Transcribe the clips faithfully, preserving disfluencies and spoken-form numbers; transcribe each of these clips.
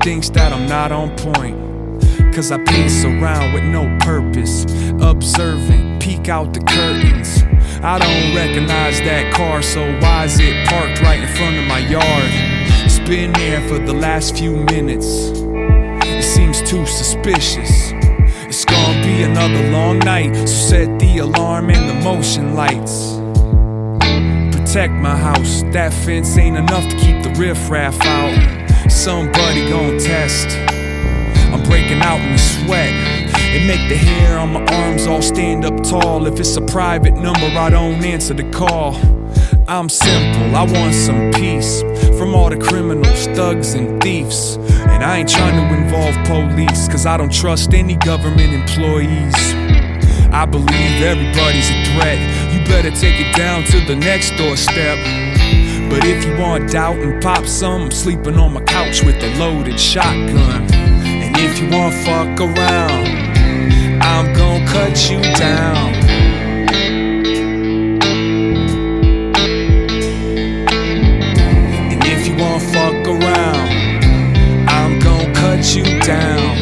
thinks that I'm not on point, cause I pace around with no purpose, observant, peek out the curtains. I don't recognize that car, so why is it parked right in front of my yard? It's been there for the last few minutes. It seems too suspicious. It's gonna be another long night, so set the alarm and the motion lights. Protect my house, that fence ain't enough to keep the riffraff out. Somebody gon' test. I'm breaking out in the sweat. It make the hair on my arms all stand up tall. If it's a private number, I don't answer the call. I'm simple, I want some peace from all the criminals, thugs, and thieves. And I ain't trying to involve police, cause I don't trust any government employees. I believe everybody's a threat. You better take it down to the next doorstep. But if you want doubt and pop some, I'm sleeping on my couch with a loaded shotgun. And if you want fuck around, I'm gon' cut you down. And if you want fuck around, I'm gon' cut you down.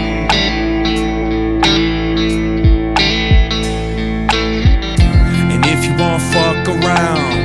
And if you want fuck around,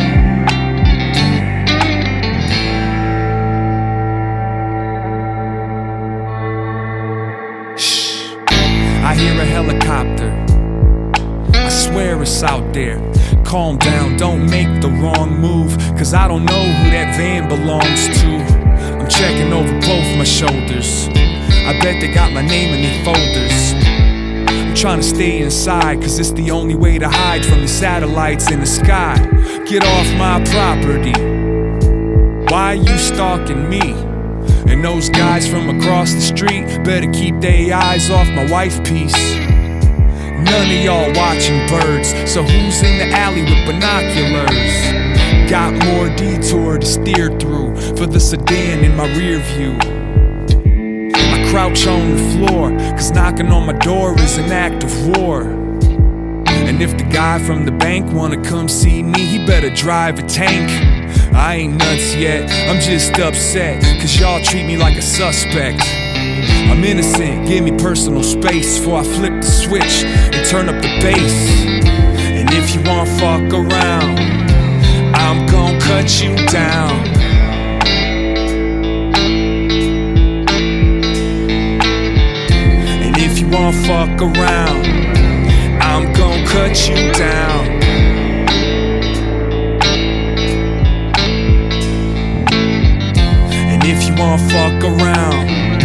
I hear a helicopter, I swear it's out there. Calm down, don't make the wrong move, cause I don't know who that van belongs to. I'm checking over both my shoulders, I bet they got my name in their folders. I'm trying to stay inside, cause it's the only way to hide from the satellites in the sky. Get off my property, why are you stalking me? And those guys from across the street better keep their eyes off my wife piece. None of y'all watching birds, so who's in the alley with binoculars? Got more detour to steer through for the sedan in my rear view. I crouch on the floor, cause knocking on my door is an act of war. And if the guy from the bank wanna come see me, he better drive a tank. I ain't nuts yet, I'm just upset, cause y'all treat me like a suspect. I'm innocent, give me personal space before I flip the switch and turn up the bass. And if you want fuck around, I'm gon' cut you down. And if you want fuck around, I'm gon' cut you down. If you want fuck around,